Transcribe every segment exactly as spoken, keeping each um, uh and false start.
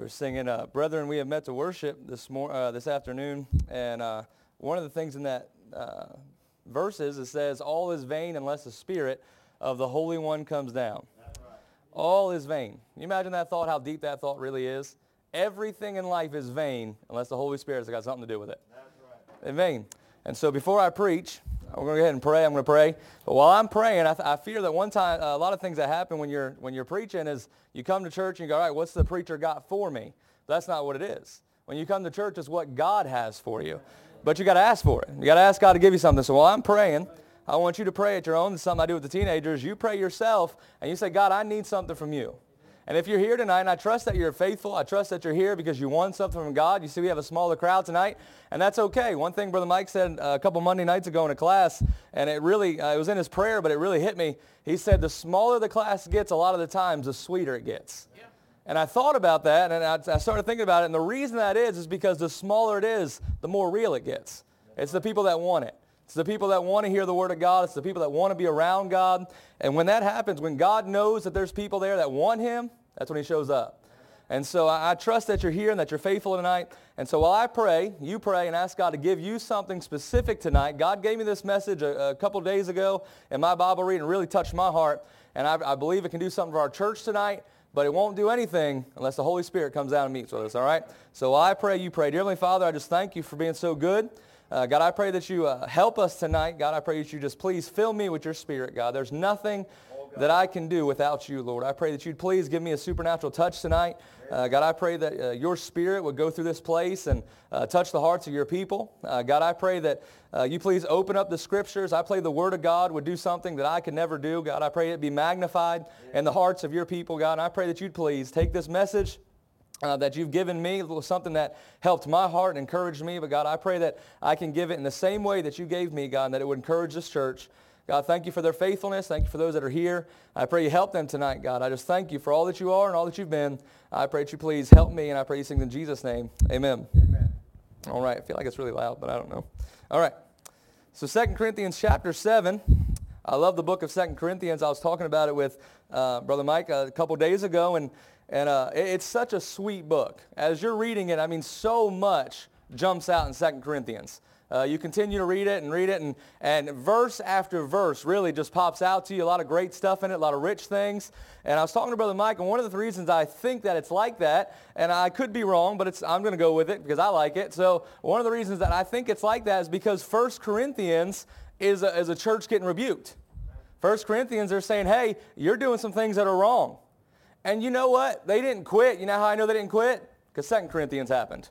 We're singing, uh, Brethren, we have met to worship this mor- uh, this afternoon, and uh, one of the things in that uh, verses, it says, all is vain unless the Spirit of the Holy One comes down. That's right. All is vain. Can you imagine that thought, how deep that thought really is? Everything in life is vain unless the Holy Spirit has got something to do with it. That's right. In vain. And so before I preach, we're going to go ahead and pray. I'm going to pray. But while I'm praying, I, th- I fear that one time, uh, a lot of things that happen when you're when you're preaching is you come to church and you go, all right, what's the preacher got for me? But that's not what it is. When you come to church, it's what God has for you. But you got to ask for it. You got to ask God to give you something. So while I'm praying, I want you to pray at your own. This is something I do with the teenagers. You pray yourself, and you say, God, I need something from you. And if you're here tonight, and I trust that you're faithful, I trust that you're here because you want something from God. You see we have a smaller crowd tonight, and that's okay. One thing Brother Mike said a couple Monday nights ago in a class, and it really, uh, it was in his prayer, but it really hit me. He said the smaller the class gets, a lot of the times, the sweeter it gets. Yeah. And I thought about that, and I, I started thinking about it, and the reason that is is because the smaller it is, the more real it gets. It's the people that want it. It's the people that want to hear the Word of God. It's the people that want to be around God. And when that happens, when God knows that there's people there that want Him, that's when He shows up. And so I, I trust that you're here and that you're faithful tonight. And so while I pray, you pray and ask God to give you something specific tonight. God gave me this message a, a couple days ago in my Bible reading. It really touched my heart. And I, I believe it can do something for our church tonight. But it won't do anything unless the Holy Spirit comes down and meets with us, all right? So while I pray, you pray. Dear Heavenly Father, I just thank you for being so good. Uh, God, I pray that you uh, help us tonight. God, I pray that you just please fill me with your Spirit, God. There's nothing that I can do without you, Lord. I pray that you'd please give me a supernatural touch tonight. Uh, God, I pray that uh, your Spirit would go through this place and uh, touch the hearts of your people. Uh, God, I pray that uh, you please open up the Scriptures. I pray the Word of God would do something that I could never do. God, I pray it be magnified in the hearts of your people, God. And I pray that you'd please take this message Uh, that you've given me, something that helped my heart and encouraged me. But God, I pray that I can give it in the same way that you gave me, God, and that it would encourage this church. God, thank you for their faithfulness. Thank you for those that are here. I pray you help them tonight, God. I just thank you for all that you are and all that you've been. I pray that you please help me, and I pray these things in Jesus' name. Amen. Amen. All right. I feel like it's really loud, but I don't know. All right. So Second Corinthians chapter seven. I love the book of Second Corinthians. I was talking about it with uh, Brother Mike a couple days ago, and And uh, it's such a sweet book. As you're reading it, I mean, so much jumps out in Second Corinthians. Uh, you continue to read it and read it, and, and verse after verse really just pops out to you. A lot of great stuff in it, a lot of rich things. And I was talking to Brother Mike, and one of the reasons I think that it's like that, and I could be wrong, but it's, I'm going to go with it because I like it. So one of the reasons that I think it's like that is because First Corinthians is a, is a church getting rebuked. First Corinthians, they're saying, hey, you're doing some things that are wrong. And you know what? They didn't quit. You know how I know they didn't quit? Because Second Corinthians happened.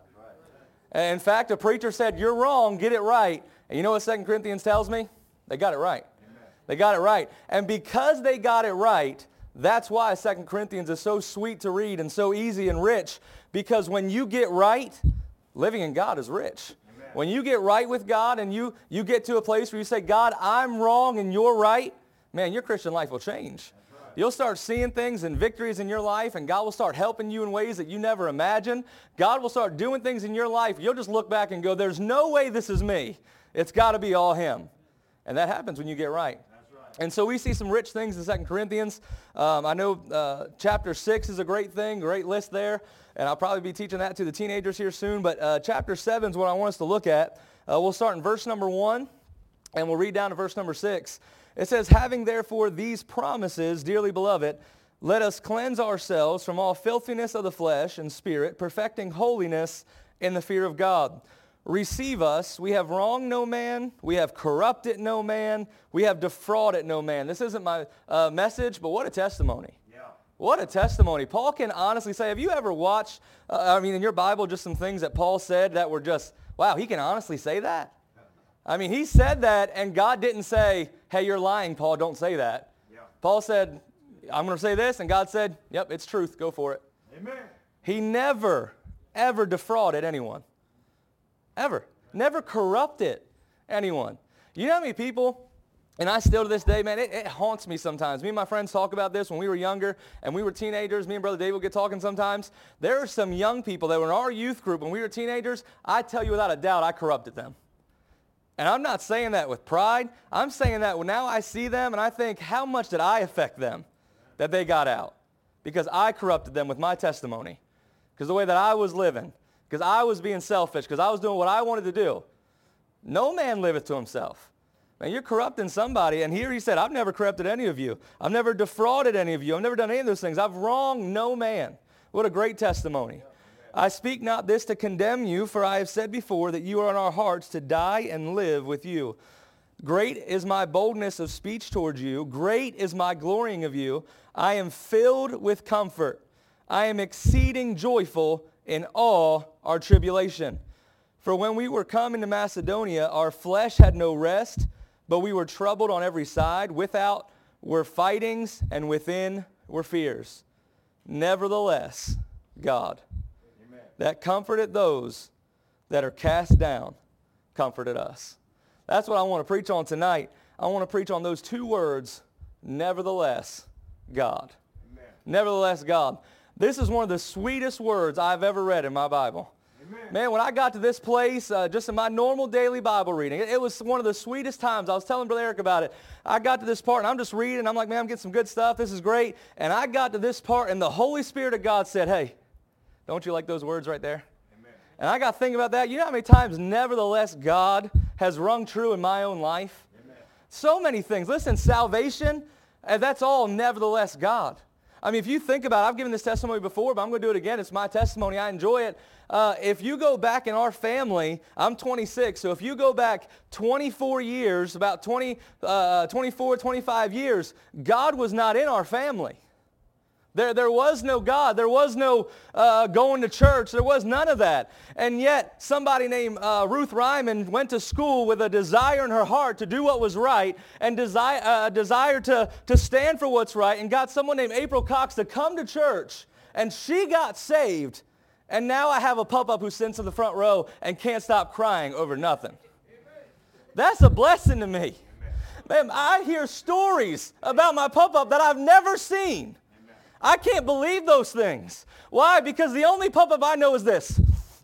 And in fact, a preacher said, you're wrong, get it right. And you know what Second Corinthians tells me? They got it right. Amen. They got it right. And because they got it right, that's why Second Corinthians is so sweet to read and so easy and rich. Because when you get right, living in God is rich. Amen. When you get right with God and you, you get to a place where you say, God, I'm wrong and you're right, man, your Christian life will change. You'll start seeing things and victories in your life, and God will start helping you in ways that you never imagined. God will start doing things in your life. You'll just look back and go, there's no way this is me. It's got to be all Him. And that happens when you get right. That's right. And so we see some rich things in Second Corinthians. Um, I know uh, chapter six is a great thing, great list there. And I'll probably be teaching that to the teenagers here soon. But uh, chapter seven is what I want us to look at. Uh, we'll start in verse number one, and we'll read down to verse number six. It says, having therefore these promises, dearly beloved, let us cleanse ourselves from all filthiness of the flesh and spirit, perfecting holiness in the fear of God. Receive us. We have wronged no man. We have corrupted no man. We have defrauded no man. This isn't my uh, message, but what a testimony. Yeah. What a testimony. Paul can honestly say, have you ever watched, uh, I mean, in your Bible, just some things that Paul said that were just, wow, he can honestly say that? I mean, he said that, and God didn't say, hey, you're lying, Paul, don't say that. Yeah. Paul said, I'm going to say this, and God said, yep, it's truth, go for it. Amen. He never, ever defrauded anyone. Ever. Never corrupted anyone. You know how many people, and I still to this day, man, it, it haunts me sometimes. Me and my friends talk about this when we were younger, and we were teenagers. Me and Brother Dave will get talking sometimes. There are some young people that were in our youth group when we were teenagers. I tell you without a doubt, I corrupted them. And I'm not saying that with pride. I'm saying that when now I see them and I think, how much did I affect them that they got out? Because I corrupted them with my testimony. because the way that I was living, because I was being selfish, because I was doing what I wanted to do. No man liveth to himself. Man, you're corrupting somebody. And here he said, I've never corrupted any of you. I've never defrauded any of you. I've never done any of those things. I've wronged no man. What a great testimony. I speak not this to condemn you, for I have said before that you are in our hearts to die and live with you. Great is my boldness of speech towards you. Great is my glorying of you. I am filled with comfort. I am exceeding joyful in all our tribulation. For when we were come into Macedonia, our flesh had no rest, but we were troubled on every side. Without were fightings, and within were fears. Nevertheless, God, Amen. That comforted those that are cast down, comforted us. That's what I want to preach on tonight. I want to preach on those two words, nevertheless, God. Amen. Nevertheless, God. This is one of the sweetest words I've ever read in my Bible. Amen. Man, when I got to this place, uh, just in my normal daily Bible reading, it, it was one of the sweetest times. I was telling Brother Eric about it. I got to this part, and I'm just reading. I'm like, man, I'm getting some good stuff. This is great. And I got to this part, and the Holy Spirit of God said, hey, don't you like those words right there? Amen. And I got to think about that. You know how many times, nevertheless, God has rung true in my own life? Amen. So many things. Listen, salvation, uh, that's all nevertheless God. I mean, if you think about it, I've given this testimony before, but I'm going to do it again. It's my testimony. I enjoy it. Uh, if you go back in our family, I'm twenty-six, so if you go back twenty-four years, about twenty, uh, twenty-four, twenty-five years, God was not in our family. There, there was no God. There was no uh, going to church. There was none of that. And yet, somebody named uh, Ruth Ryman went to school with a desire in her heart to do what was right and desire, uh, desire to, to stand for what's right, and got someone named April Cox to come to church, and she got saved. And now I have a pup-up who sits in the front row and can't stop crying over nothing. That's a blessing to me. Man, I hear stories about my pup-up that I've never seen. I can't believe those things. Why? Because the only pup-up I know is this.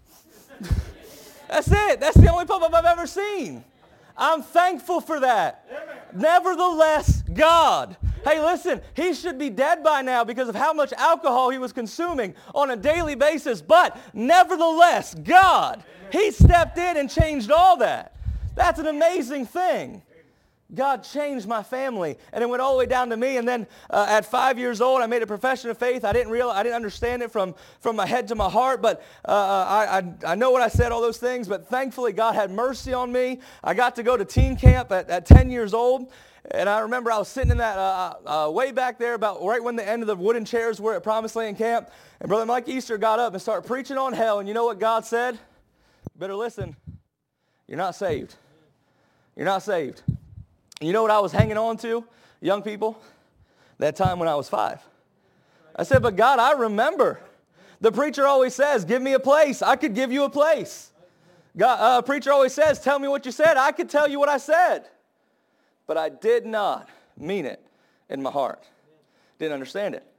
That's it. That's the only pup-up I've ever seen. I'm thankful for that. Amen. Nevertheless, God. Hey, listen, he should be dead by now because of how much alcohol he was consuming on a daily basis. But nevertheless, God, he stepped in and changed all that. That's an amazing thing. God changed my family, and it went all the way down to me. And then uh, at five years old, I made a profession of faith. I didn't realize, I didn't understand it from, from my head to my heart, but uh, I, I, I know what I said, all those things. But thankfully, God had mercy on me. I got to go to teen camp at, at ten years old, and I remember I was sitting in that uh, uh, way back there, about right when the end of the wooden chairs were at Promised Land Camp. And Brother Mike Easter got up and started preaching on hell. And you know what God said? Better listen. You're not saved. You're not saved. You know what I was hanging on to, young people? That time when I was five. I said, but God, I remember. The preacher always says, give me a place. I could give you a place. God, uh, preacher always says, tell me what you said. I could tell you what I said. But I did not mean it in my heart. Didn't understand it.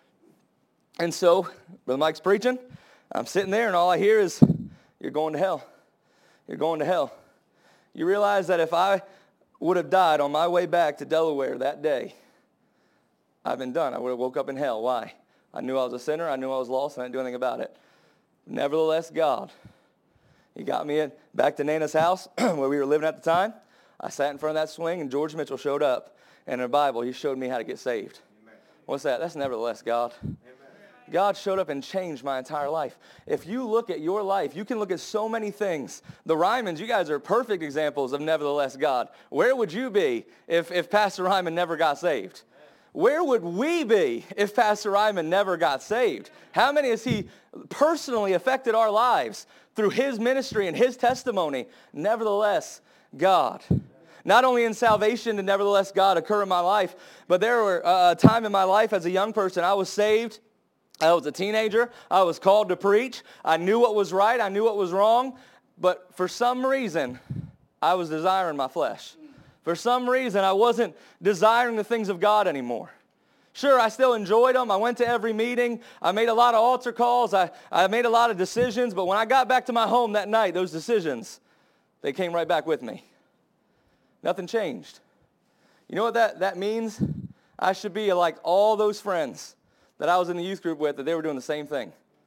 And so, Brother Mike's preaching. I'm sitting there, and all I hear is, you're going to hell. You're going to hell. You realize that if I would have died on my way back to Delaware that day, I've been done. I would have woke up in hell. Why? I knew I was a sinner. I knew I was lost, and I didn't do anything about it. Nevertheless, God, he got me in, back to Nana's house where we were living at the time. I sat in front of that swing, and George Mitchell showed up. And in the Bible, he showed me how to get saved. Amen. What's that? That's nevertheless, God. Amen. God showed up and changed my entire life. If you look at your life, you can look at so many things. The Rymans, you guys are perfect examples of nevertheless God. Where would you be if, if Pastor Ryman never got saved? Where would we be if Pastor Ryman never got saved? How many has he personally affected our lives through his ministry and his testimony? Nevertheless, God. Not only in salvation did nevertheless God occur in my life, but there were uh, a time in my life as a young person, I was saved. I was a teenager. I was called to preach. I knew what was right. I knew what was wrong. But for some reason, I was desiring my flesh. For some reason, I wasn't desiring the things of God anymore. Sure, I still enjoyed them. I went to every meeting. I made a lot of altar calls. I, I made a lot of decisions. But when I got back to my home that night, those decisions, they came right back with me. Nothing changed. You know what that, that means? I should be like all those friends that I was in the youth group with, that they were doing the same thing.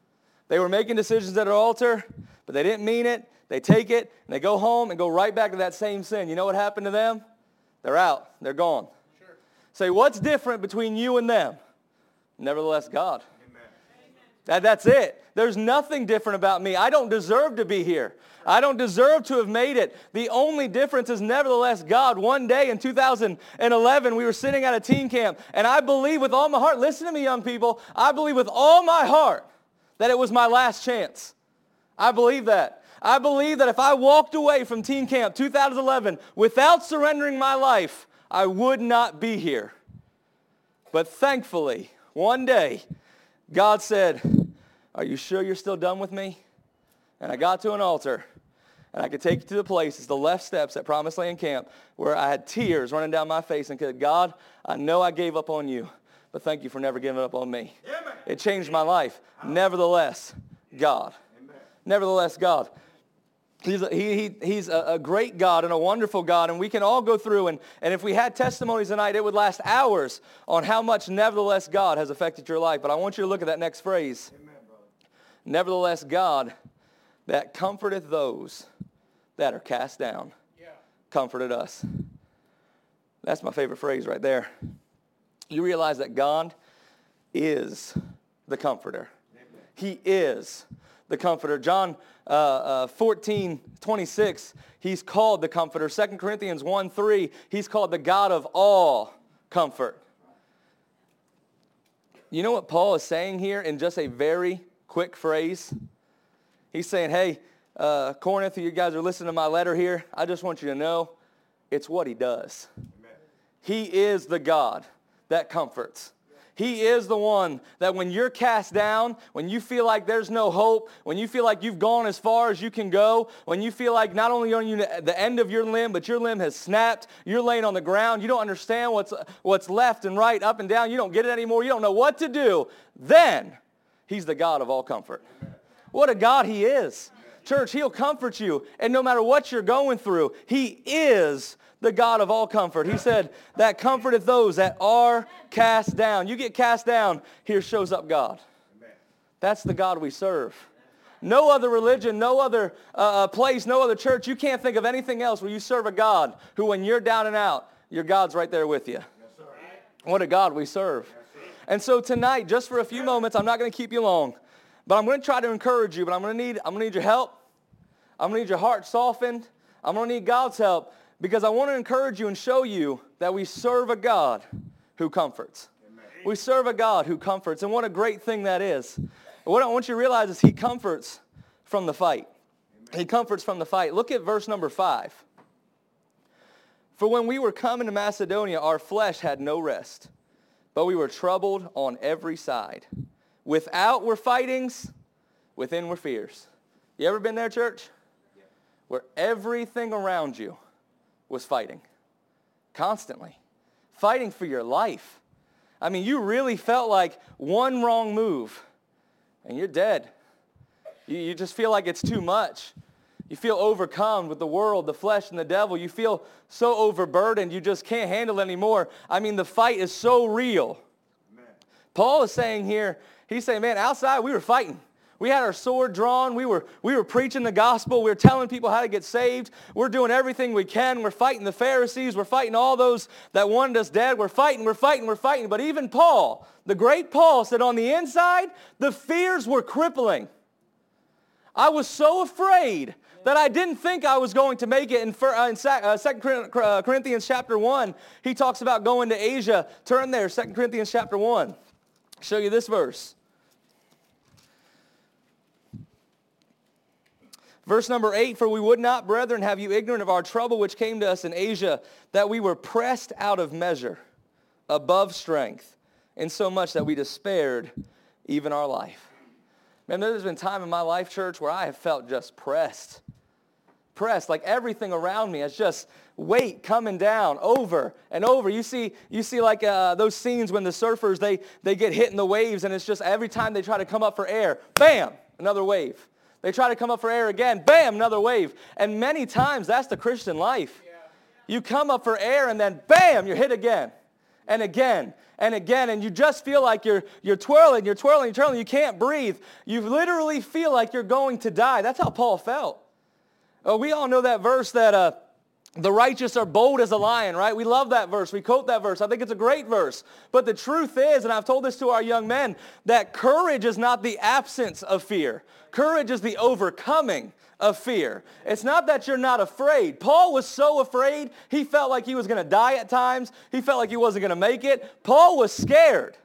They were making decisions at an altar, but they didn't mean it. They take it, and they go home and go right back to that same sin. You know what happened to them? They're out. They're gone. Sure. Say, what's different between you and them? Nevertheless, God. Amen. That, that's it. There's nothing different about me. I don't deserve to be here. I don't deserve to have made it. The only difference is nevertheless God. One day in two thousand eleven, we were sitting at a teen camp, and I believe with all my heart, listen to me, young people, I believe with all my heart that it was my last chance. I believe that. I believe that if I walked away from teen camp two thousand eleven without surrendering my life, I would not be here. But thankfully, one day, God said, are you sure you're still done with me? And I got to an altar, and I could take you to the place, it's the left steps at Promised Land Camp, where I had tears running down my face and said, God, I know I gave up on you, but thank you for never giving up on me. Amen. It changed my life. Nevertheless, God. Amen. Nevertheless, God. He's a, he, he, he's a, a great God and a wonderful God, and we can all go through, and, and if we had testimonies tonight, it would last hours on how much nevertheless God has affected your life. But I want you to look at that next phrase. Amen, brother. Nevertheless, God that comforteth those that are cast down, yeah. comforted us. That's my favorite phrase right there. You realize that God is the comforter. Amen. He is the comforter. John uh, uh, fourteen twenty-six, he's called the comforter. Second Corinthians one three, he's called the God of all comfort. You know what Paul is saying here in just a very quick phrase? He's saying, hey, uh, Corinth, you guys are listening to my letter here. I just want you to know it's what he does. Amen. He is the God that comforts. He is the one that when you're cast down, when you feel like there's no hope, when you feel like you've gone as far as you can go, when you feel like not only are you at the end of your limb, but your limb has snapped, you're laying on the ground, you don't understand what's, what's left and right, up and down, you don't get it anymore, you don't know what to do, then he's the God of all comfort. What a God he is. Church, he'll comfort you. And no matter what you're going through, he is the God of all comfort. He said, that comforteth those that are cast down. You get cast down, here shows up God. That's the God we serve. No other religion, no other uh, place, no other church, you can't think of anything else where you serve a God who when you're down and out, your God's right there with you. What a God we serve. And so tonight, just for a few moments, I'm not going to keep you long. But I'm going to try to encourage you, but I'm going to need I'm going to need your help. I'm going to need your heart softened. I'm going to need God's help because I want to encourage you and show you that we serve a God who comforts. Amen. We serve a God who comforts, and what a great thing that is. And what I want you to realize is he comforts from the fight. Amen. He comforts from the fight. Look at verse number five. For when we were coming to Macedonia, our flesh had no rest, but we were troubled on every side. Without were fightings, within were fears. You ever been there, church? Yeah. Where everything around you was fighting. Constantly. Fighting for your life. I mean, you really felt like one wrong move, and you're dead. You, you just feel like it's too much. You feel overcome with the world, the flesh, and the devil. You feel so overburdened, you just can't handle it anymore. I mean, the fight is so real. Amen. Paul is saying here, he's saying, man, outside we were fighting. We had our sword drawn. We were, we were preaching the gospel. We were telling people how to get saved. We're doing everything we can. We're fighting the Pharisees. We're fighting all those that wanted us dead. We're fighting, we're fighting, we're fighting. But even Paul, the great Paul, said on the inside, the fears were crippling. I was so afraid that I didn't think I was going to make it. In, in Second Corinthians chapter one, he talks about going to Asia. Turn there, Second Corinthians chapter one. I'll show you this verse. Verse number eight, for we would not, brethren, have you ignorant of our trouble which came to us in Asia, that we were pressed out of measure, above strength, insomuch that we despaired even our life. Man, there's been time in my life, church, where I have felt just pressed. Pressed, like everything around me is just weight coming down over and over. You see, you see like uh, those scenes when the surfers, they, they get hit in the waves, and it's just every time they try to come up for air, bam, another wave. They try to come up for air again, bam, another wave. And many times, that's the Christian life. You come up for air, and then bam, you're hit again. and again and again, and you just feel like you're you're twirling, you're twirling, you're twirling, you can't breathe. You literally feel like you're going to die. That's how Paul felt. Uh, we all know that verse that uh, the righteous are bold as a lion, right? We love that verse. We quote that verse. I think it's a great verse. But the truth is, and I've told this to our young men, that courage is not the absence of fear. Courage is the overcoming of fear. It's not that you're not afraid. Paul was so afraid, he felt like he was going to die at times. He felt like he wasn't going to make it. Paul was scared.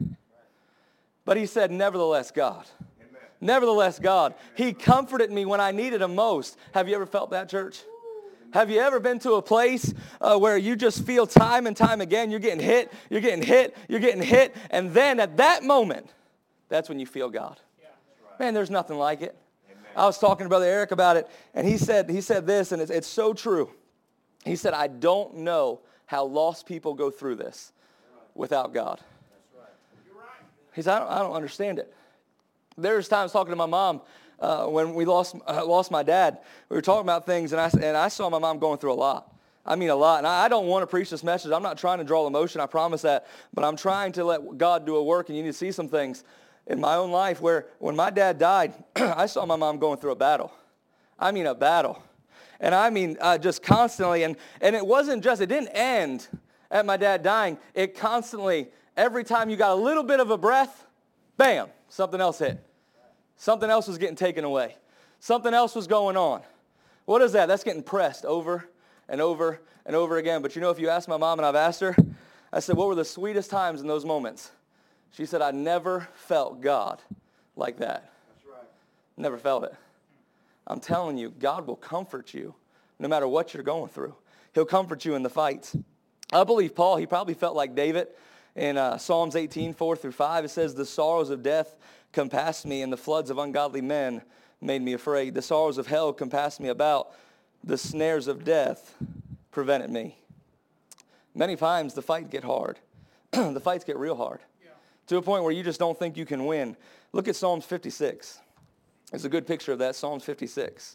But he said, nevertheless, God. Amen. Nevertheless, God. He comforted me when I needed him most. Have you ever felt that, church? Have you ever been to a place uh, where you just feel time and time again, you're getting hit, you're getting hit, you're getting hit, and then at that moment, that's when you feel God. Yeah, right. Man, there's nothing like it. Amen. I was talking to Brother Eric about it, and he said he said this, and it's, it's so true. He said, I don't know how lost people go through this without God. That's right. You're right. He said, I don't, I don't understand it. There's times talking to my mom, Uh, when we lost uh, lost my dad, we were talking about things, and I, and I saw my mom going through a lot. I mean a lot. And I, I don't want to preach this message. I'm not trying to draw emotion, I promise that. But I'm trying to let God do a work, and you need to see some things in my own life where when my dad died, I saw my mom going through a battle. I mean a battle. And I mean uh, just constantly. And, and it wasn't just, it didn't end at my dad dying. It constantly, every time you got a little bit of a breath, bam, something else hit. Something else was getting taken away. Something else was going on. What is that? That's getting pressed over and over and over again. But you know, if you ask my mom, and I've asked her, I said, what were the sweetest times in those moments? She said, I never felt God like that. That's right. Never felt it. I'm telling you, God will comfort you no matter what you're going through. He'll comfort you in the fights. I believe Paul, he probably felt like David in uh, Psalms eighteen, four through five. It says, the sorrows of death compassed me, and the floods of ungodly men made me afraid. The sorrows of hell compassed me about. The snares of death prevented me. Many times the fights get hard. The fights get real hard. Yeah. To a point where you just don't think you can win. Look at Psalms fifty-six. It's a good picture of that, Psalms fifty-six.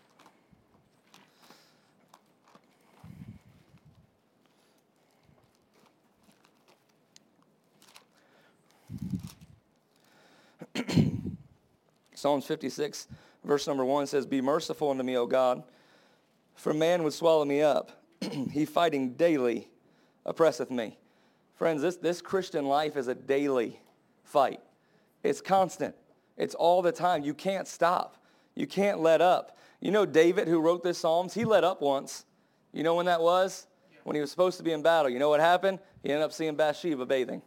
Psalms fifty-six, verse number one says, be merciful unto me, O God, for man would swallow me up. He fighting daily oppresseth me. Friends, this, this Christian life is a daily fight. It's constant. It's all the time. You can't stop. You can't let up. You know David, who wrote this Psalms, he let up once. You know when that was? When he was supposed to be in battle. You know what happened? He ended up seeing Bathsheba bathing.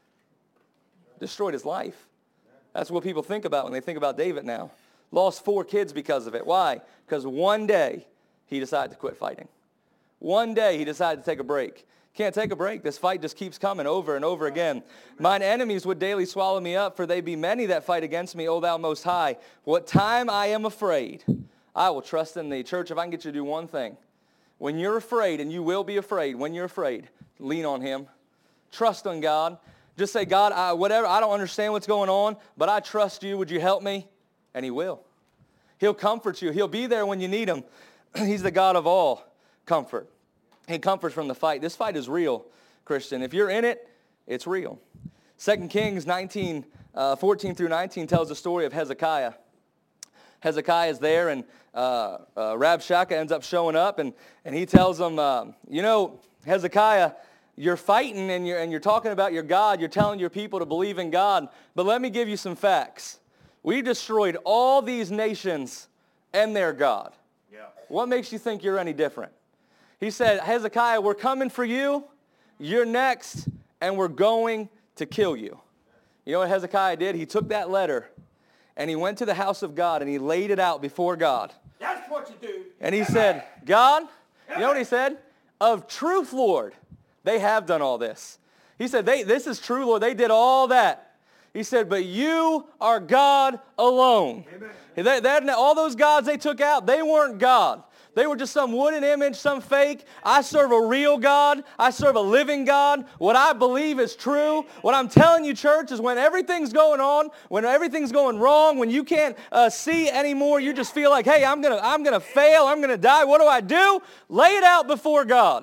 Destroyed his life. That's what people think about when they think about David now. Lost four kids because of it. Why? Because one day he decided to quit fighting. One day he decided to take a break. Can't take a break. This fight just keeps coming over and over again. Mine enemies would daily swallow me up, for they be many that fight against me, O thou most high. What time I am afraid, I will trust in thee. Church, if I can get you to do one thing. When you're afraid, and you will be afraid, when you're afraid, lean on him. Trust on God. Just say, God, I, whatever, I don't understand what's going on, but I trust you. Would you help me? And he will. He'll comfort you. He'll be there when you need him. He's the God of all comfort. He comforts from the fight. This fight is real, Christian. If you're in it, it's real. Second Kings nineteen, uh, fourteen through nineteen tells the story of Hezekiah. Hezekiah is there, and uh, uh, Rabshakeh ends up showing up, and, and he tells him, uh, you know, Hezekiah, you're fighting and you're, and you're talking about your God. You're telling your people to believe in God. But let me give you some facts. We destroyed all these nations and their God. Yeah. What makes you think you're any different? He said, Hezekiah, we're coming for you. You're next, and we're going to kill you. You know what Hezekiah did? He took that letter, and he went to the house of God, and he laid it out before God. That's what you do. And he said, God, you know what he said? Of truth, Lord, they have done all this. He said, they, this is true, Lord. They did all that. He said, but you are God alone. They, they, all those gods they took out, they weren't God. They were just some wooden image, some fake. I serve a real God. I serve a living God. What I believe is true. What I'm telling you, church, is when everything's going on, when everything's going wrong, when you can't uh, see anymore, you just feel like, hey, I'm gonna, I'm gonna fail. I'm gonna die. What do I do? Lay it out before God.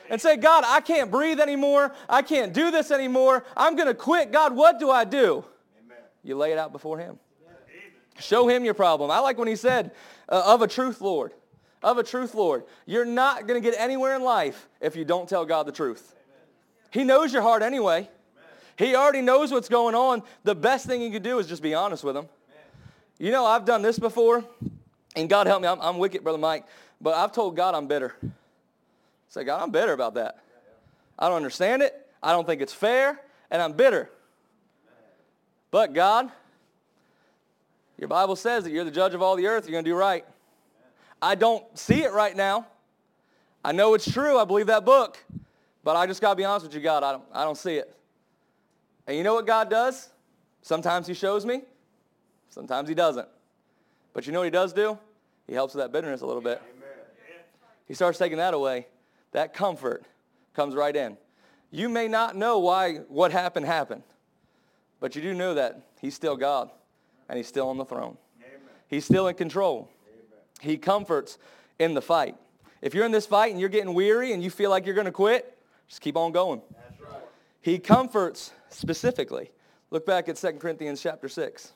and say, God, I can't breathe anymore. I can't do this anymore. I'm going to quit. God, what do I do? Amen. You lay it out before him. Amen. Show him your problem. I like when he said, uh, of a truth, Lord. Of a truth, Lord. You're not going to get anywhere in life if you don't tell God the truth. Amen. He knows your heart anyway. Amen. He already knows what's going on. The best thing you can do is just be honest with him. Amen. You know, I've done this before, and God help me, I'm, I'm wicked, Brother Mike, but I've told God I'm bitter. Say, God, I'm bitter about that. I don't understand it. I don't think it's fair, and I'm bitter. But God, your Bible says that you're the judge of all the earth. You're going to do right. I don't see it right now. I know it's true. I believe that book. But I just got to be honest with you, God. I don't, I don't see it. And you know what God does? Sometimes he shows me. Sometimes he doesn't. But you know what he does do? He helps with that bitterness a little bit. He starts taking that away. That comfort comes right in. You may not know why what happened happened, but you do know that he's still God, and he's still on the throne. Amen. He's still in control. Amen. He comforts in the fight. If you're in this fight and you're getting weary and you feel like you're going to quit, just keep on going. That's right. He comforts specifically. Look back at Second Corinthians chapter six.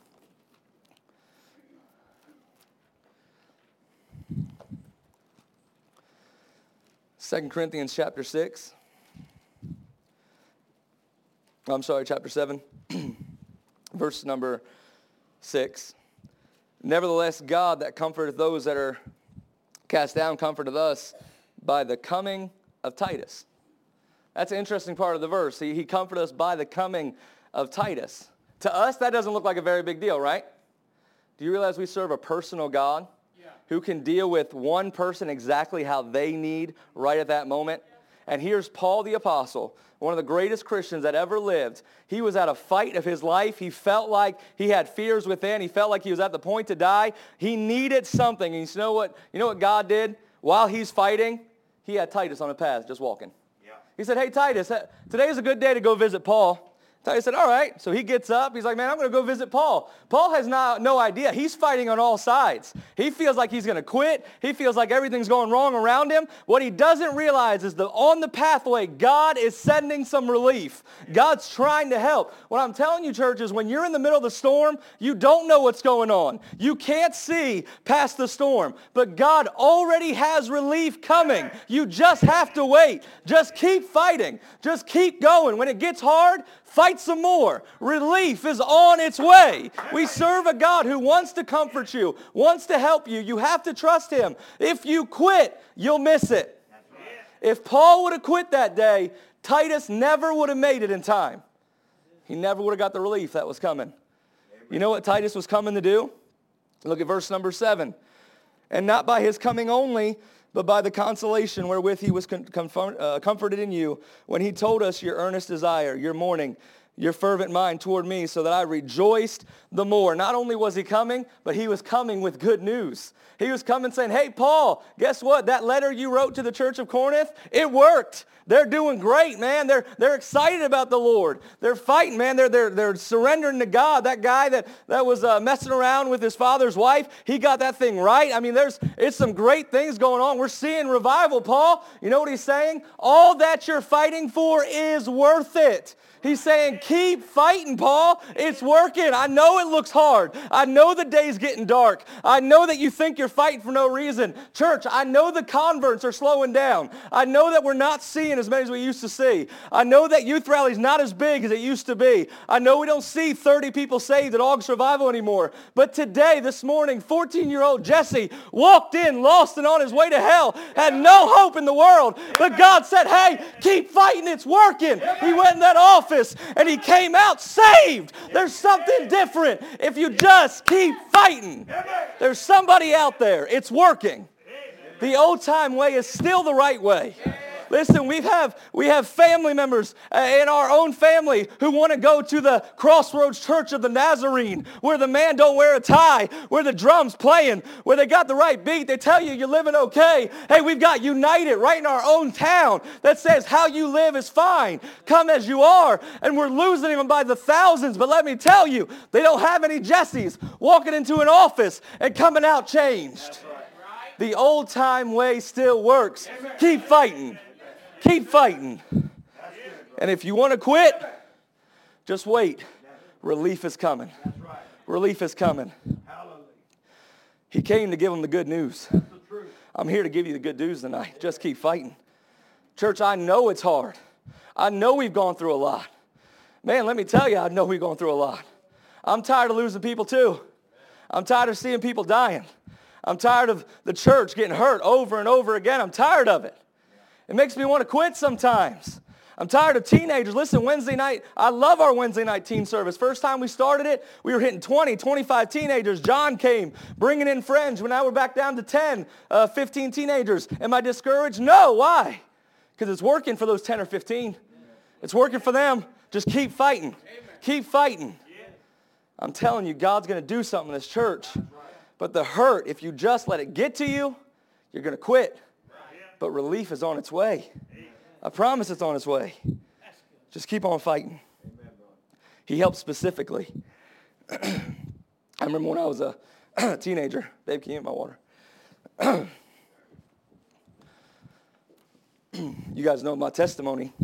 Second Corinthians chapter six. Oh, I'm sorry, chapter seven. Verse number six. Nevertheless, God that comforteth those that are cast down comforteth us by the coming of Titus. That's an interesting part of the verse. He, he comforted us by the coming of Titus. To us, that doesn't look like a very big deal, right? Do you realize we serve a personal God? Who can deal with one person exactly how they need right at that moment. And here's Paul the Apostle, one of the greatest Christians that ever lived. He was at a fight of his life. He felt like he had fears within. He felt like he was at the point to die. He needed something. And you know what, you know what God did? While he's fighting, he had Titus on a path just walking. Yeah. He said, hey, Titus, today's a good day to go visit Paul. Titus said, all right. So he gets up. He's like, man, I'm going to go visit Paul. Paul has no, no idea. He's fighting on all sides. He feels like he's going to quit. He feels like everything's going wrong around him. What he doesn't realize is that on the pathway, God is sending some relief. God's trying to help. What I'm telling you, church, is when you're in the middle of the storm, you don't know what's going on. You can't see past the storm. But God already has relief coming. You just have to wait. Just keep fighting. Just keep going. When it gets hard, fight some more. Relief is on its way. We serve a God who wants to comfort you, wants to help you. You have to trust him. If you quit, you'll miss it. If Paul would have quit that day, Titus never would have made it in time. He never would have got the relief that was coming. You know what Titus was coming to do? Look at verse number seven. And not by his coming only, but by the consolation wherewith he was con- comfort, uh, comforted in you, when he told us your earnest desire, your mourning, your fervent mind toward me, so that I rejoiced the more. Not only was he coming, but he was coming with good news. He was coming saying, hey, Paul, guess what? That letter you wrote to the church of Corinth, it worked. They're doing great, man. They're, they're excited about the Lord. They're fighting, man. They're, they're, they're surrendering to God. That guy that, that was uh, messing around with his father's wife, he got that thing right. I mean, there's it's some great things going on. We're seeing revival, Paul. You know what he's saying? All that you're fighting for is worth it. He's saying, keep fighting, Paul. It's working. I know it looks hard. I know the day's getting dark. I know that you think you're fighting for no reason. Church, I know the converts are slowing down. I know that we're not seeing as many as we used to see. I know that youth rally's not as big as it used to be. I know we don't see thirty people saved at August Revival anymore. But today, this morning, fourteen-year-old Jesse walked in, lost and on his way to hell, had no hope in the world. But God said, hey, keep fighting. It's working. He went in that office and he came out saved. There's something different if you just keep fighting. There's somebody out there. It's working. The old-time way is still the right way. Listen, we have we have family members in our own family who want to go to the Crossroads Church of the Nazarene, where the man don't wear a tie, where the drum's playing, where they got the right beat. They tell you you're living okay. Hey, we've got United right in our own town that says how you live is fine. Come as you are. And we're losing them by the thousands. But let me tell you, they don't have any Jessies walking into an office and coming out changed. The old-time way still works. Keep fighting. Keep fighting. And if you want to quit, just wait. Relief is coming. Relief is coming. He came to give them the good news. I'm here to give you the good news tonight. Just keep fighting. Church, I know it's hard. I know we've gone through a lot. Man, let me tell you, I know we've gone through a lot. I'm tired of losing people too. I'm tired of seeing people dying. I'm tired of the church getting hurt over and over again. I'm tired of it. It makes me want to quit sometimes. I'm tired of teenagers. Listen, Wednesday night, I love our Wednesday night teen service. First time we started it, we were hitting twenty, twenty-five teenagers. John came, bringing in friends. When now we're back down to ten, uh, fifteen teenagers. Am I discouraged? No. Why? Because it's working for those ten or fifteen. It's working for them. Just keep fighting. Keep fighting. I'm telling you, God's going to do something in this church. But the hurt, if you just let it get to you, you're going to quit. But relief is on its way. I promise it's on its way. Just keep on fighting. He helped specifically. I remember when I was a teenager. Babe, can you get my water? You guys know my testimony.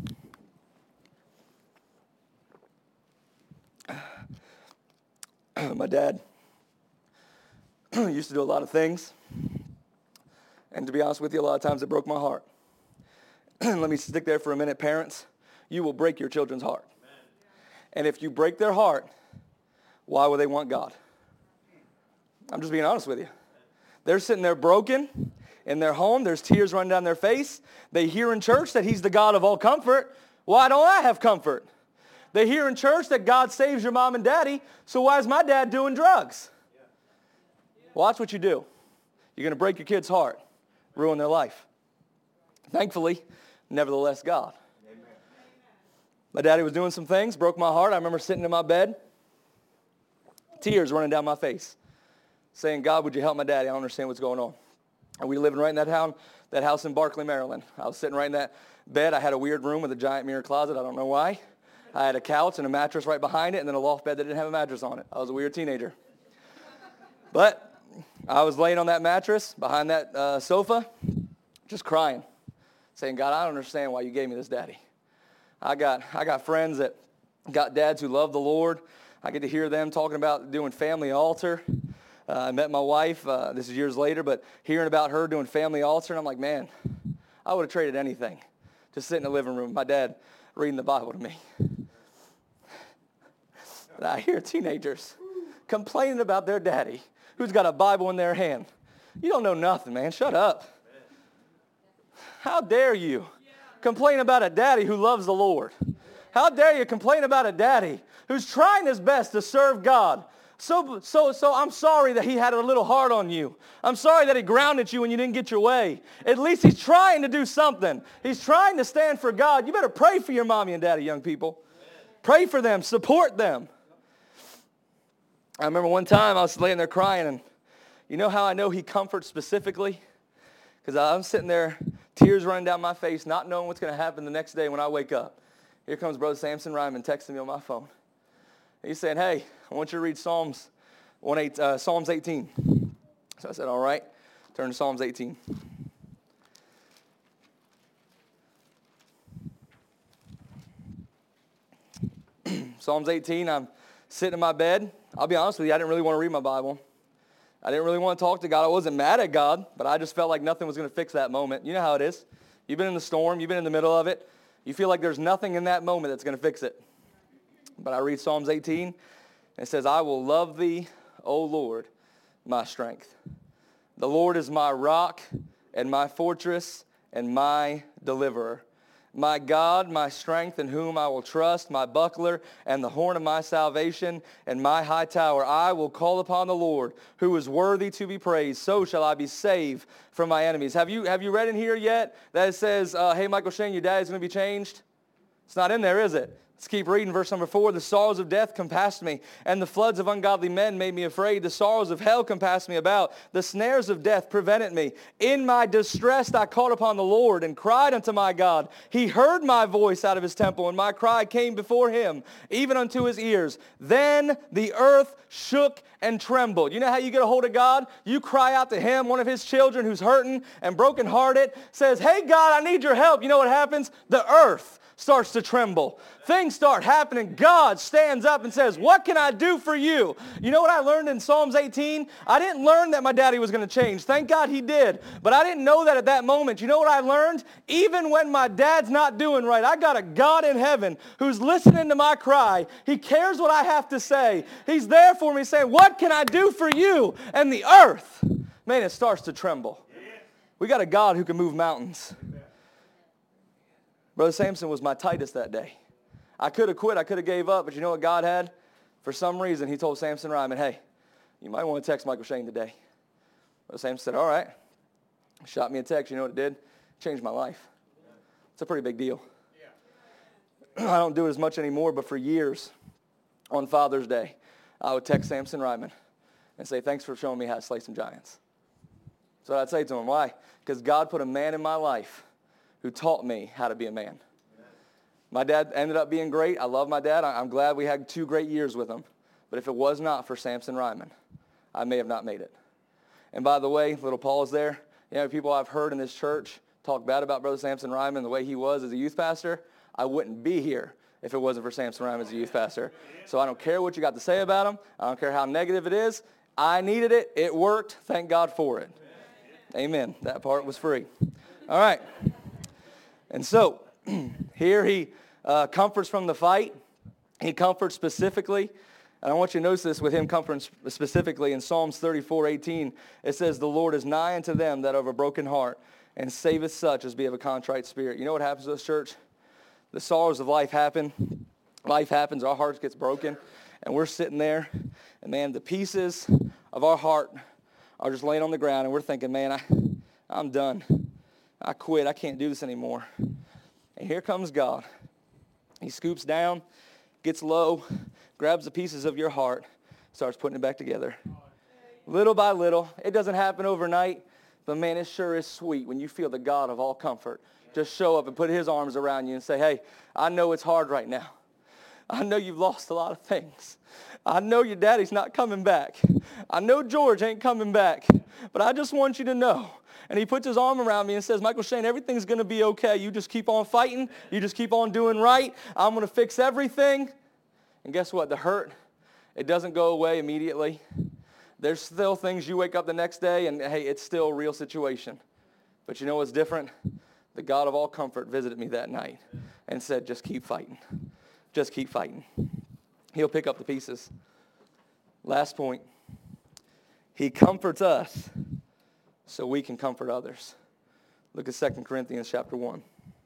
My dad used to do a lot of things. And to be honest with you, a lot of times it broke my heart. Let me stick there for a minute. Parents, you will break your children's heart. Amen. And if you break their heart, why would they want God? I'm just being honest with you. They're sitting there broken in their home. There's tears running down their face. They hear in church that he's the God of all comfort. Why don't I have comfort? They hear in church that God saves your mom and daddy, so why is my dad doing drugs? Watch what you do. You're going to break your kid's heart, ruin their life. Thankfully, nevertheless, God. Amen. My daddy was doing some things, broke my heart. I remember sitting in my bed, tears running down my face, saying, God, would you help my daddy? I don't understand what's going on. And we were living right in that town, that house in Barkley, Maryland. I was sitting right in that bed. I had a weird room with a giant mirror closet. I don't know why. I had a couch and a mattress right behind it, and then a loft bed that didn't have a mattress on it. I was a weird teenager. But I was laying on that mattress behind that uh, sofa, just crying, saying, God, I don't understand why you gave me this daddy. I got I got friends that got dads who love the Lord. I get to hear them talking about doing family altar. Uh, I met my wife, uh, this is years later, but hearing about her doing family altar, and I'm like, man, I would have traded anything to sit in the living room with my dad reading the Bible to me. But I hear teenagers complaining about their daddy who's got a Bible in their hand. You don't know nothing, man. Shut up. How dare you complain about a daddy who loves the Lord? How dare you complain about a daddy who's trying his best to serve God? So, so, so I'm sorry that he had a little hard on you. I'm sorry that he grounded you when you didn't get your way. At least he's trying to do something. He's trying to stand for God. You better pray for your mommy and daddy, young people. Pray for them. Support them. I remember one time I was laying there crying, and you know how I know he comforts specifically? Because I'm sitting there, tears running down my face, not knowing what's going to happen the next day when I wake up. Here comes Brother Samson Ryman texting me on my phone. He's saying, hey, I want you to read Psalms one eight, uh, Psalms eighteen. So I said, all right. Turn to Psalms eighteen. Psalms eighteen, I'm sitting in my bed. I'll be honest with you, I didn't really want to read my Bible. I didn't really want to talk to God. I wasn't mad at God, but I just felt like nothing was going to fix that moment. You know how it is. You've been in the storm. You've been in the middle of it. You feel like there's nothing in that moment that's going to fix it. But I read Psalms eighteen, and it says, I will love thee, O Lord, my strength. The Lord is my rock and my fortress and my deliverer. My God, my strength, in whom I will trust, my buckler and the horn of my salvation and my high tower. I will call upon the Lord, who is worthy to be praised. So shall I be saved from my enemies. Have you, have you read in here yet that it says, uh, hey, Michael Shane, your daddy's going to be changed? It's not in there, is it? Let's keep reading verse number four. The sorrows of death compassed me, and the floods of ungodly men made me afraid. The sorrows of hell compassed me about. The snares of death prevented me. In my distress I called upon the Lord and cried unto my God. He heard my voice out of his temple, and my cry came before him, even unto his ears. Then the earth shook and trembled. You know how you get a hold of God? You cry out to him. One of his children who's hurting and brokenhearted says, hey, God, I need your help. You know what happens? The earth starts to tremble. Things start happening. God stands up and says, what can I do for you? You know what I learned in Psalms eighteen? I didn't learn that my daddy was going to change. Thank God he did. But I didn't know that at that moment. You know what I learned? Even when my dad's not doing right, I got a God in heaven who's listening to my cry. He cares what I have to say. He's there for me saying, what can I do for you? And the earth, man, it starts to tremble. We got a God who can move mountains. Brother Samson was my Titus that day. I could have quit. I could have gave up. But you know what God had? For some reason, he told Samson Ryman, hey, you might want to text Michael Shane today. Brother Samson said, all right. Shot me a text. You know what it did? Changed my life. It's a pretty big deal. I don't do it as much anymore, but for years, on Father's Day, I would text Samson Ryman and say, thanks for showing me how to slay some giants. So I'd say to him, why? Because God put a man in my life who taught me how to be a man. Amen. My dad ended up being great. I love my dad. I'm glad we had two great years with him. But if it was not for Samson Ryman, I may have not made it. And by the way, little Paul's there. You know, people I've heard in this church talk bad about Brother Samson Ryman, the way he was as a youth pastor. I wouldn't be here if it wasn't for Samson Ryman as a youth pastor. So I don't care what you got to say about him. I don't care how negative it is. I needed it. It worked. Thank God for it. Amen. That part was free. All right. And so, here he uh, comforts from the fight. He comforts specifically. And I want you to notice this with him comforting specifically. In Psalms thirty-four eighteen, it says, the Lord is nigh unto them that have a broken heart, and saveth such as be of a contrite spirit. You know what happens to us, church? The sorrows of life happen. Life happens. Our hearts gets broken. And we're sitting there. And, man, the pieces of our heart are just laying on the ground. And we're thinking, man, I, I'm done. I quit. I can't do this anymore. And here comes God. He scoops down, gets low, grabs the pieces of your heart, starts putting it back together. Little by little. It doesn't happen overnight, but man, it sure is sweet when you feel the God of all comfort just show up and put his arms around you and say, hey, I know it's hard right now. I know you've lost a lot of things. I know your daddy's not coming back. I know George ain't coming back, but I just want you to know. And he puts his arm around me and says, Michael Shane, everything's going to be okay. You just keep on fighting. You just keep on doing right. I'm going to fix everything. And guess what? The hurt, it doesn't go away immediately. There's still things you wake up the next day and, hey, it's still a real situation. But you know what's different? The God of all comfort visited me that night and said, just keep fighting. Just keep fighting. He'll pick up the pieces. Last point. He comforts us so we can comfort others. Look at Second Corinthians chapter one.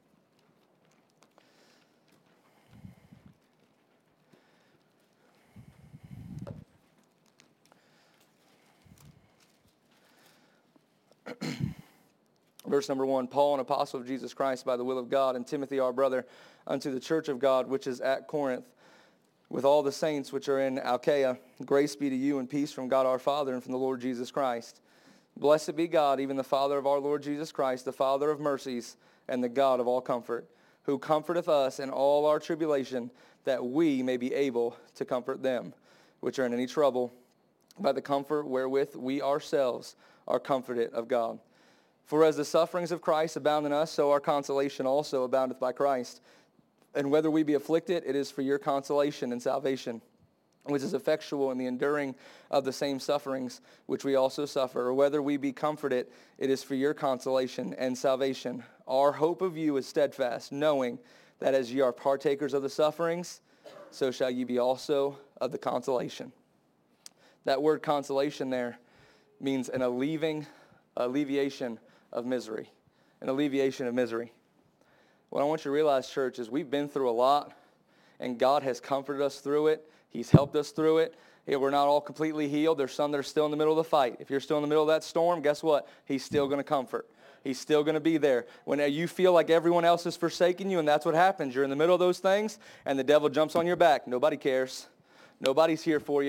Verse number one, Paul, an apostle of Jesus Christ by the will of God, and Timothy our brother, unto the church of God which is at Corinth, with all the saints which are in Achaia, grace be to you and peace from God our Father and from the Lord Jesus Christ. Blessed be God, even the Father of our Lord Jesus Christ, the Father of mercies, and the God of all comfort, who comforteth us in all our tribulation, that we may be able to comfort them which are in any trouble, by the comfort wherewith we ourselves are comforted of God. For as the sufferings of Christ abound in us, so our consolation also aboundeth by Christ. And whether we be afflicted, it is for your consolation and salvation, which is effectual in the enduring of the same sufferings which we also suffer. Or whether we be comforted, it is for your consolation and salvation. Our hope of you is steadfast, knowing that as ye are partakers of the sufferings, so shall ye be also of the consolation. That word consolation there means an alleviating, alleviation of misery. An alleviation of misery. What I want you to realize, church, is we've been through a lot, and God has comforted us through it. He's helped us through it. Yeah, we're not all completely healed. There's some that are still in the middle of the fight. If you're still in the middle of that storm, guess what? He's still going to comfort. He's still going to be there. When you feel like everyone else is forsaking you, and that's what happens. You're in the middle of those things, and the devil jumps on your back. Nobody cares. Nobody's here for you.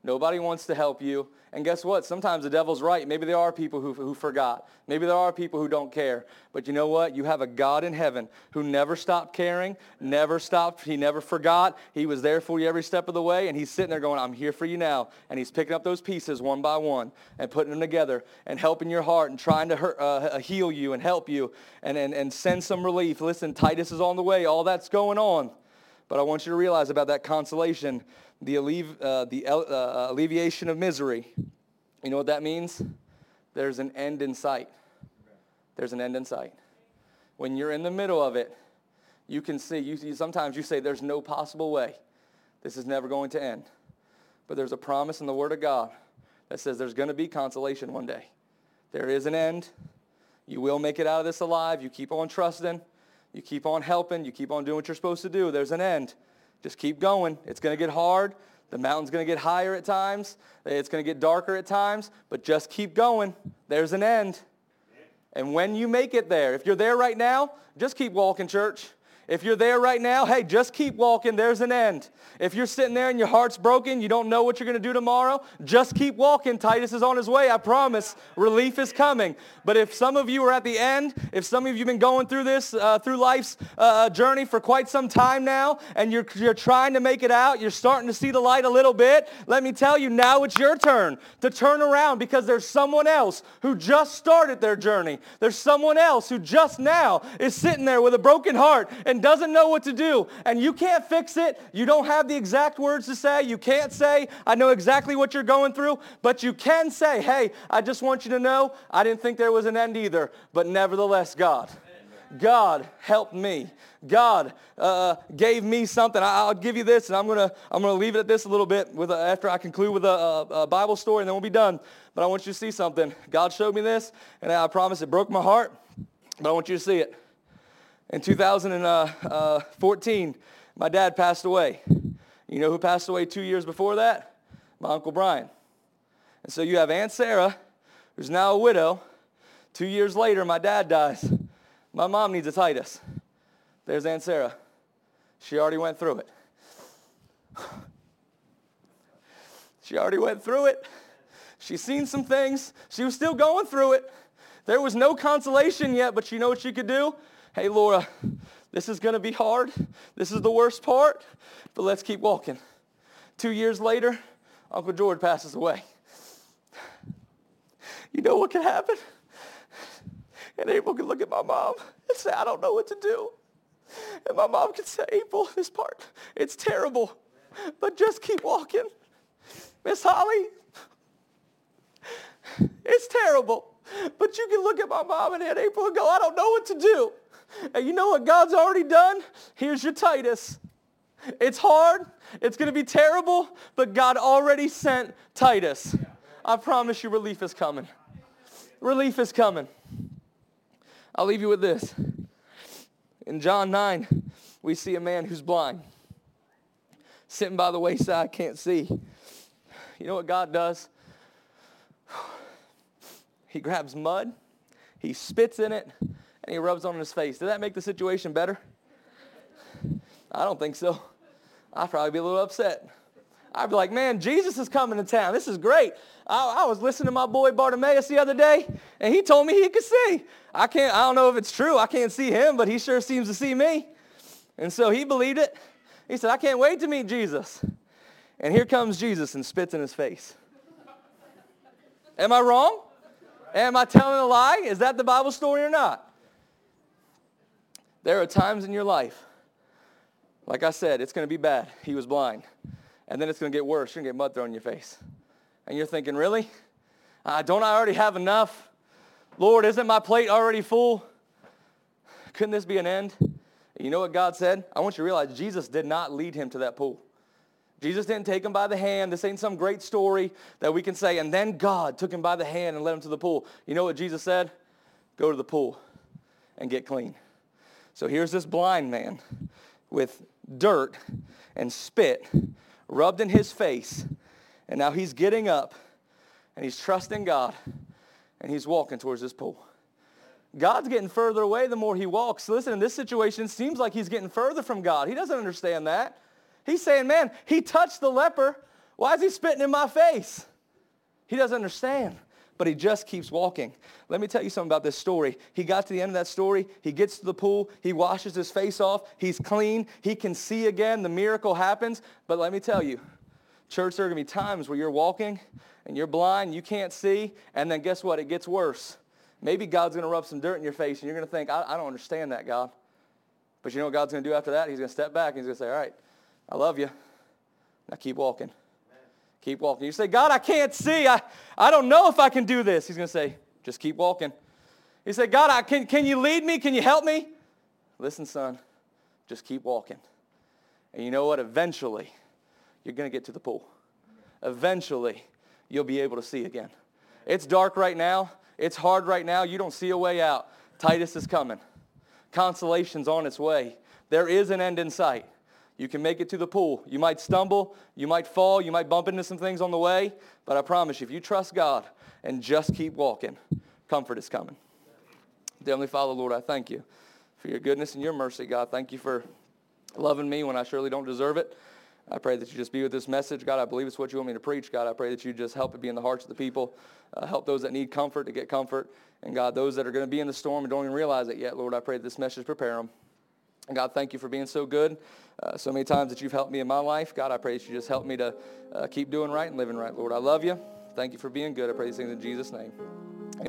Nobody wants to help you. And guess what? Sometimes the devil's right. Maybe there are people who, who forgot. Maybe there are people who don't care. But you know what? You have a God in heaven who never stopped caring, never stopped. He never forgot. He was there for you every step of the way. And he's sitting there going, I'm here for you now. And he's picking up those pieces one by one and putting them together and helping your heart and trying to hurt, uh, heal you and help you and, and, and send some relief. Listen, Titus is on the way. All that's going on. But I want you to realize about that consolation, the, allevi- uh, the uh, alleviation of misery. You know what that means? There's an end in sight. There's an end in sight. When you're in the middle of it, you can see, you, you sometimes you say there's no possible way. This is never going to end. But there's a promise in the Word of God that says there's going to be consolation one day. There is an end. You will make it out of this alive. You keep on trusting. You keep on helping. You keep on doing what you're supposed to do. There's an end. Just keep going. It's going to get hard. The mountain's going to get higher at times. It's going to get darker at times. But just keep going. There's an end. And when you make it there, if you're there right now, just keep walking, church. If you're there right now, hey, just keep walking. There's an end. If you're sitting there and your heart's broken, you don't know what you're going to do tomorrow, just keep walking. Titus is on his way, I promise. Relief is coming. But if some of you are at the end, if some of you have been going through this, uh, through life's uh, journey for quite some time now, and you're, you're trying to make it out, you're starting to see the light a little bit, let me tell you, now it's your turn to turn around because there's someone else who just started their journey. There's someone else who just now is sitting there with a broken heart and doesn't know what to do. And you can't fix it. You don't have the exact words to say. You can't say, I know exactly what you're going through. But you can say, hey, I just want you to know, I didn't think there was an end either. But nevertheless, God, God helped me. God uh, gave me something. I, I'll give you this, and I'm gonna I'm gonna leave it at this a little bit with a, after I conclude with a, a, a Bible story, and then we'll be done. But I want you to see something. God showed me this, and I promise it broke my heart. But I want you to see it. In two thousand fourteen, my dad passed away. You know who passed away two years before that? My Uncle Brian. And so you have Aunt Sarah, who's now a widow. Two years later, my dad dies. My mom needs a Titus. There's Aunt Sarah. She already went through it. She already went through it. She's seen some things. She was still going through it. There was no consolation yet, but you know what she could do? Hey, Laura, this is going to be hard. This is the worst part, but let's keep walking. Two years later, Uncle George passes away. You know what could happen? And April could look at my mom and say, I don't know what to do. And my mom could say, April, this part, it's terrible, but just keep walking. Miss Holly, it's terrible, but you can look at my mom and Aunt April and go, I don't know what to do. And you know what God's already done? Here's your Titus. It's hard. It's going to be terrible, but God already sent Titus. I promise you relief is coming. Relief is coming. I'll leave you with this. In John nine, we see a man who's blind, sitting by the wayside, can't see. You know what God does? He grabs mud, he spits in it, and he rubs on his face. Did that make the situation better? I don't think so. I'd probably be a little upset. I'd be like, man, Jesus is coming to town. This is great. I, I was listening to my boy Bartimaeus the other day, and he told me he could see. I can't. I don't know if it's true. I can't see him, but he sure seems to see me. And so he believed it. He said, I can't wait to meet Jesus. And here comes Jesus and spits in his face. Am I wrong? Am I telling a lie? Is that the Bible story or not? There are times in your life, like I said, it's going to be bad. He was blind. And then it's going to get worse. You're going to get mud thrown in your face. And you're thinking, really? Uh, don't I already have enough? Lord, isn't my plate already full? Couldn't this be an end? You know what God said? I want you to realize Jesus did not lead him to that pool. Jesus didn't take him by the hand. This ain't some great story that we can say, and then God took him by the hand and led him to the pool. You know what Jesus said? Go to the pool and get clean. So here's this blind man with dirt and spit rubbed in his face, and now he's getting up, and he's trusting God, and he's walking towards this pool. God's getting further away the more he walks. Listen, in this situation, it seems like he's getting further from God. He doesn't understand that. He's saying, man, he touched the leper, Why is he spitting in my face? He doesn't understand, but he just keeps walking. Let me tell you something about this story. He got to the end of that story. He gets to the pool. He washes his face off. He's clean. He can see again. The miracle happens. But let me tell you, church, there are going to be times where you're walking and you're blind, you can't see, and then guess what? It gets worse. Maybe God's going to rub some dirt in your face, and you're going to think, I, I don't understand that, God. But you know what God's going to do after that? He's going to step back, and he's going to say, all right, I love you. Now keep walking. Keep walking. You say, God, I can't see. I, I don't know if I can do this. He's going to say, just keep walking. You say, God, I, can, can you lead me? Can you help me? Listen, son, just keep walking. And you know what? Eventually, you're going to get to the pool. Eventually, you'll be able to see again. It's dark right now. It's hard right now. You don't see a way out. Titus is coming. Consolation's on its way. There is an end in sight. You can make it to the pool. You might stumble. You might fall. You might bump into some things on the way. But I promise you, if you trust God and just keep walking, comfort is coming. Dear Heavenly Father, Lord, I thank you for your goodness and your mercy, God. Thank you for loving me when I surely don't deserve it. I pray that you just be with this message. God, I believe it's what you want me to preach. God, I pray that you just help it be in the hearts of the people. Uh, help those that need comfort to get comfort. And God, those that are going to be in the storm and don't even realize it yet, Lord, I pray that this message prepare them. And God, thank you for being so good. Uh, so many times that you've helped me in my life. God, I pray that you just help me to uh, keep doing right and living right. Lord, I love you. Thank you for being good. I pray these things in Jesus' name.